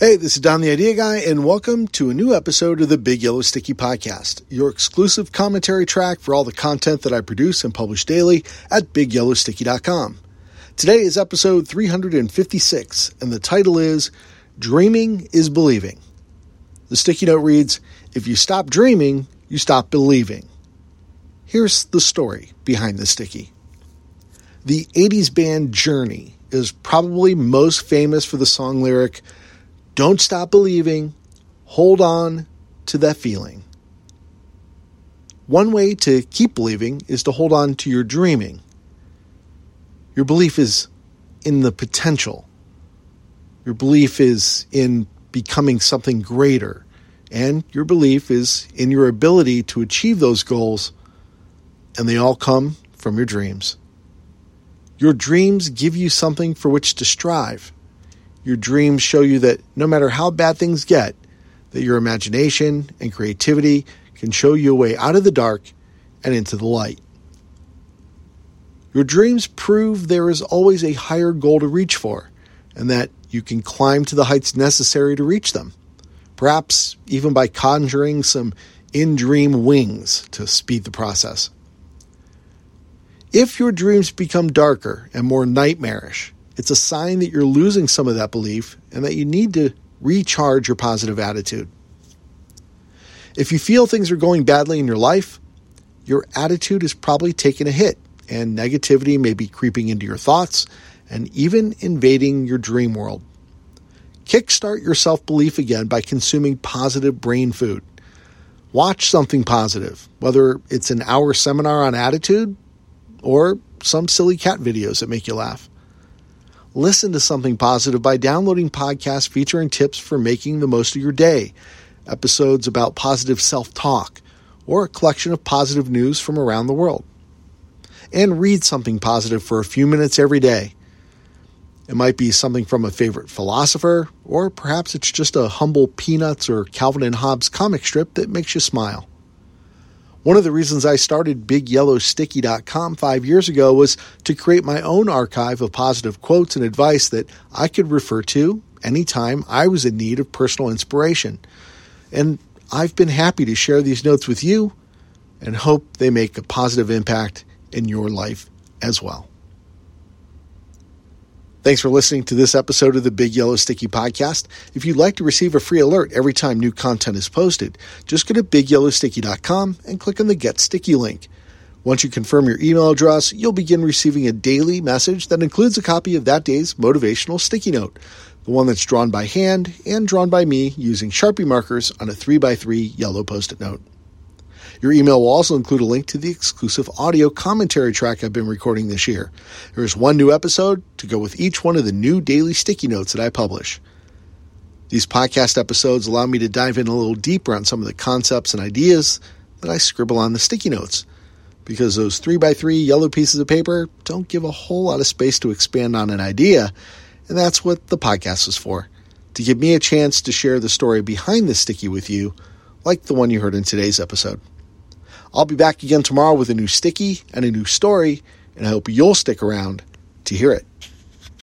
Hey, this is Don the Idea Guy, and welcome to a new episode of the Big Yellow Sticky Podcast, your exclusive commentary track for all the content that I produce and publish daily at BigYellowSticky.com. Today is episode 356, and the title is Dreaming is Believing. The sticky note reads, if you stop dreaming, you stop believing. Here's the story behind the sticky. The 80s band Journey is probably most famous for the song lyric, don't stop believing, hold on to that feeling. One way to keep believing is to hold on to your dreaming. Your belief is in the potential. Your belief is in becoming something greater. And your belief is in your ability to achieve those goals. And they all come from your dreams. Your dreams give you something for which to strive. Your dreams show you that no matter how bad things get, that your imagination and creativity can show you a way out of the dark and into the light. Your dreams prove there is always a higher goal to reach for, and that you can climb to the heights necessary to reach them, perhaps even by conjuring some in-dream wings to speed the process. If your dreams become darker and more nightmarish, it's a sign that you're losing some of that belief and that you need to recharge your positive attitude. If you feel things are going badly in your life, your attitude is probably taking a hit and negativity may be creeping into your thoughts and even invading your dream world. Kickstart your self-belief again by consuming positive brain food. Watch something positive, whether it's an hour seminar on attitude or some silly cat videos that make you laugh. Listen to something positive by downloading podcasts featuring tips for making the most of your day, episodes about positive self-talk, or a collection of positive news from around the world. And read something positive for a few minutes every day. It might be something from a favorite philosopher, or perhaps it's just a humble Peanuts or Calvin and Hobbes comic strip that makes you smile. One of the reasons I started BigYellowSticky.com 5 years ago was to create my own archive of positive quotes and advice that I could refer to anytime I was in need of personal inspiration. And I've been happy to share these notes with you and hope they make a positive impact in your life as well. Thanks for listening to this episode of the Big Yellow Sticky Podcast. If you'd like to receive a free alert every time new content is posted, just go to BigYellowSticky.com and click on the Get Sticky link. Once you confirm your email address, you'll begin receiving a daily message that includes a copy of that day's motivational sticky note, the one that's drawn by hand and drawn by me using Sharpie markers on a 3x3 yellow Post-it note. Your email will also include a link to the exclusive audio commentary track I've been recording this year. There is one new episode to go with each one of the new daily sticky notes that I publish. These podcast episodes allow me to dive in a little deeper on some of the concepts and ideas that I scribble on the sticky notes, because those 3x3 yellow pieces of paper don't give a whole lot of space to expand on an idea, and that's what the podcast is for, to give me a chance to share the story behind the sticky with you, like the one you heard in today's episode. I'll be back again tomorrow with a new sticky and a new story, and I hope you'll stick around to hear it.